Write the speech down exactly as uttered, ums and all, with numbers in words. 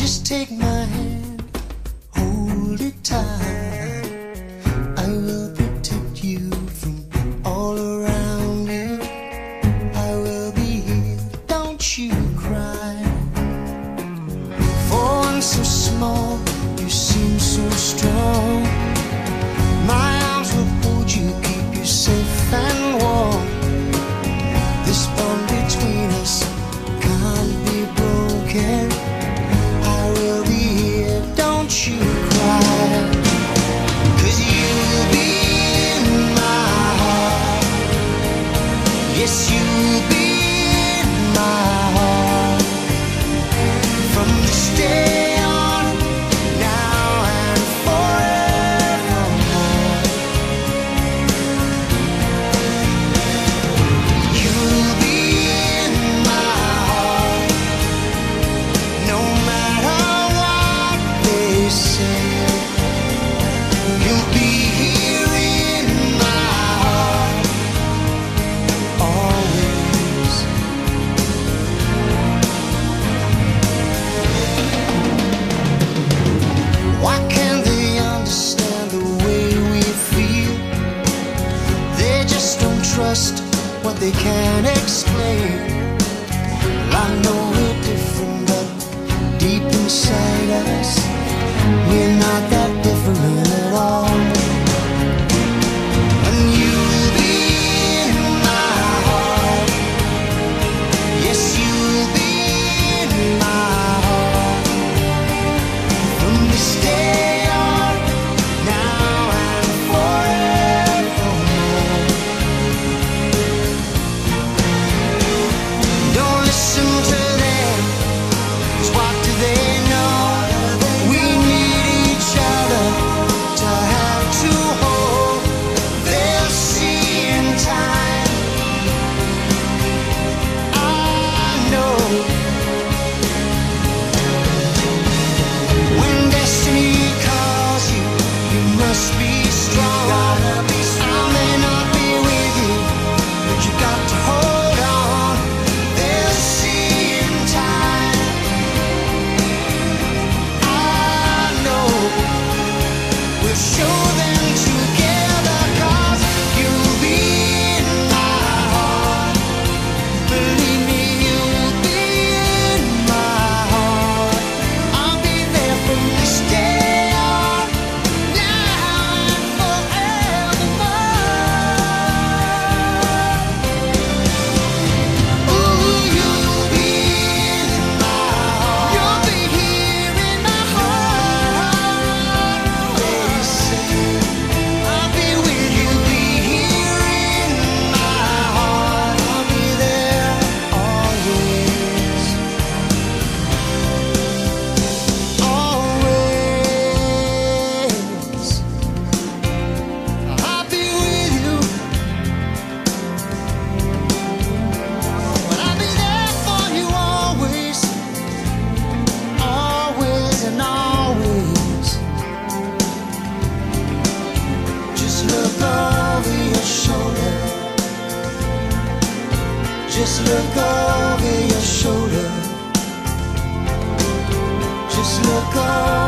Just take my hand, hold it tight. I will protect you from all around you. I will be here, don't you cry. For one so small, you seem so strong. My arms will hold you, keep you safe and warm. This bond between us can't be broken. I will be here, don't you cry. 'Cause you'll be in my heart. Yes, you'll be in my heart. From this day on, now and forevermore. You'll be in my heart. No matter what they say, you'll be here in my heart. Always. Why can't they understand the way we feel? They just don't trust what they can't explain. Well, I know we're different, but deep inside us, we're not that different at all. And you'll be in my heart. Yes, you'll be in my heart. From this day on, now and forevermore. Don't listen to them, 'cause what do they know? We need each other to have to hold. They'll see in time. I know. When destiny calls you, you must be strong. I may not be with you, but you got to hold on. They'll see in time. I know. We'll show them together, 'cause you'll be in my heart. Believe me, you'll be in my heart. I'll be there from this day on, now and forevermore. Ooh, you'll be in my heart. You'll be here in my heart. They say I'll be with you, be here in my heart. I'll be there always, always. I'll be with you, but I'll be there for you always, always and always. Just look over your shoulder. Just look over your shoulder. Just look over